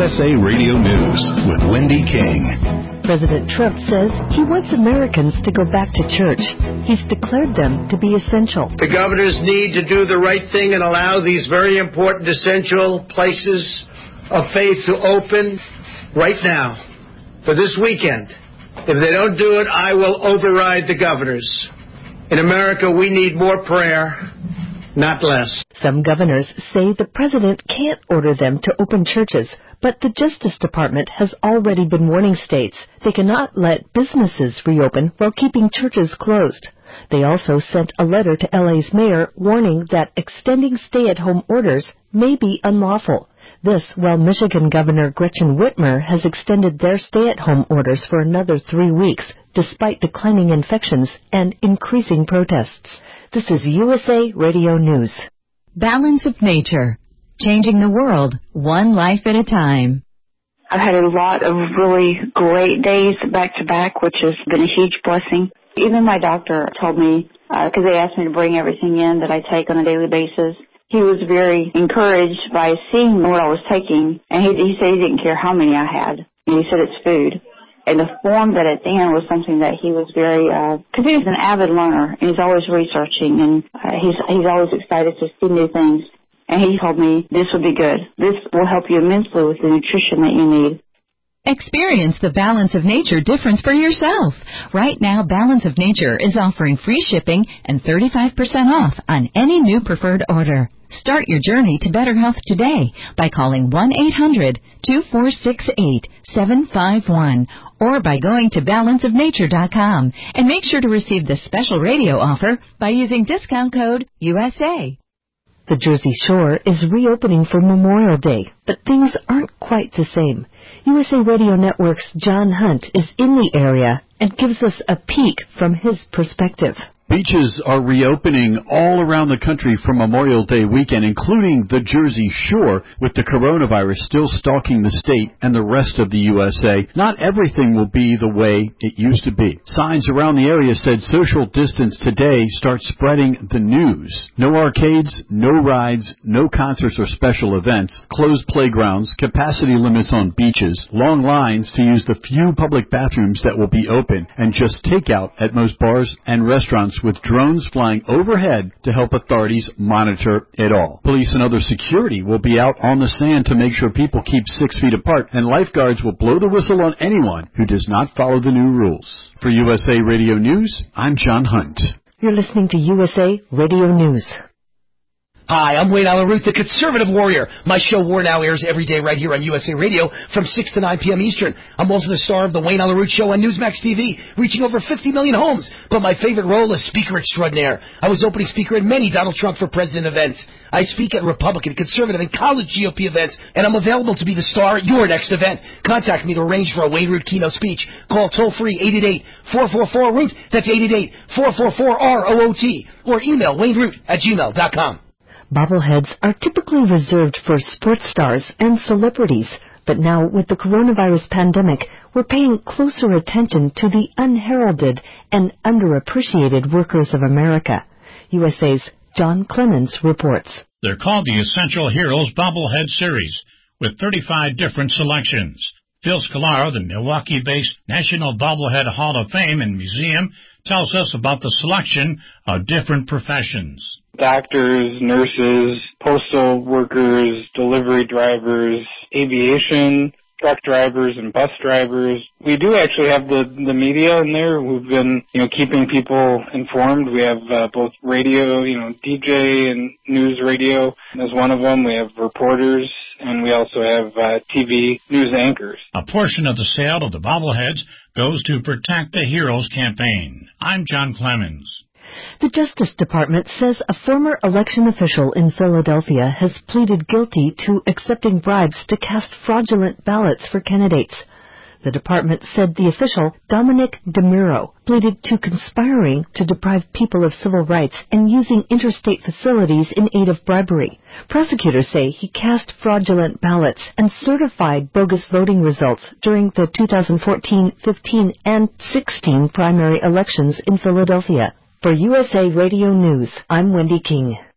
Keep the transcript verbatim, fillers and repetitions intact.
S A Radio News with Wendy King. President Trump says he wants Americans to go back to church. He's declared them to be essential. The governors need to do the right thing and allow these very important essential places of faith to open right now for this weekend. If they don't do it, I will override the governors. In America, we need more prayer, not less. Some governors say the president can't order them to open churches, but the Justice Department has already been warning states they cannot let businesses reopen while keeping churches closed. They also sent a letter to L A's mayor warning that extending stay-at-home orders may be unlawful. This while Michigan Governor Gretchen Whitmer has extended their stay-at-home orders for another three weeks, despite declining infections and increasing protests. This is U S A Radio News. Balance of Nature. Changing the world, one life at a time. I've had a lot of really great days back to back, which has been a huge blessing. Even my doctor told me, because uh, they asked me to bring everything in that I take on a daily basis, he was very encouraged by seeing what I was taking, and he, he said he didn't care how many I had. And he said it's food. And the form that it's in was something that he was very, because uh, he's an avid learner, and he's always researching, and uh, he's he's always excited to see new things. And he told me, this will be good. This will help you immensely with the nutrition that you need. Experience the Balance of Nature difference for yourself. Right now, Balance of Nature is offering free shipping and thirty-five percent off on any new preferred order. Start your journey to better health today by calling one eight hundred two four six eight seven five one or by going to balance of nature dot com. And make sure to receive this special radio offer by using discount code U S A. The Jersey Shore is reopening for Memorial Day, but things aren't quite the same. U S A Radio Network's John Hunt is in the area and gives us a peek from his perspective. Beaches are reopening all around the country for Memorial Day weekend, including the Jersey Shore, with the coronavirus still stalking the state and the rest of the U S A. Not everything will be the way it used to be. Signs around the area said social distance today starts spreading the news. No arcades, no rides, no concerts or special events, closed playgrounds, capacity limits on beaches, long lines to use the few public bathrooms that will be open, and just takeout at most bars and restaurants, with drones flying overhead to help authorities monitor it all. Police and other security will be out on the sand to make sure people keep six feet apart, and lifeguards will blow the whistle on anyone who does not follow the new rules. For U S A Radio News, I'm John Hunt. You're listening to U S A Radio News. Hi, I'm Wayne Allen Root, the Conservative Warrior. My show War Now airs every day right here on U S A Radio from six to nine p.m. Eastern. I'm also the star of the Wayne Allen Root Show on Newsmax T V, reaching over fifty million homes. But my favorite role is Speaker Extraordinaire. I was opening speaker at many Donald Trump for President events. I speak at Republican, Conservative, and college G O P events, and I'm available to be the star at your next event. Contact me to arrange for a Wayne Root keynote speech. Call toll-free eight eight eight, four four four, root. That's eight eight eight, four four four, R O O T. Or email wayneroot at gmail dot com. Bobbleheads are typically reserved for sports stars and celebrities, but now with the coronavirus pandemic, we're paying closer attention to the unheralded and underappreciated workers of America. U S A's John Clemens reports. They're called the Essential Heroes Bobblehead Series, with thirty-five different selections. Phil Scolaro, the Milwaukee-based National Bobblehead Hall of Fame and Museum, tells us about the selection of different professions. Doctors, nurses, postal workers, delivery drivers, aviation, truck drivers and bus drivers. We do actually have the, the media in there who've been, you know, keeping people informed. We have uh, both radio, you know, D J and news radio as one of them. We have reporters, and we also have uh, T V news anchors. A portion of the sale of the bobbleheads goes to Protect the Heroes campaign. I'm John Clemens. The Justice Department says a former election official in Philadelphia has pleaded guilty to accepting bribes to cast fraudulent ballots for candidates. The department said the official, Dominic DeMuro, pleaded to conspiring to deprive people of civil rights and using interstate facilities in aid of bribery. Prosecutors say he cast fraudulent ballots and certified bogus voting results during the two thousand fourteen, fifteen, and sixteen primary elections in Philadelphia. For U S A Radio News, I'm Wendy King.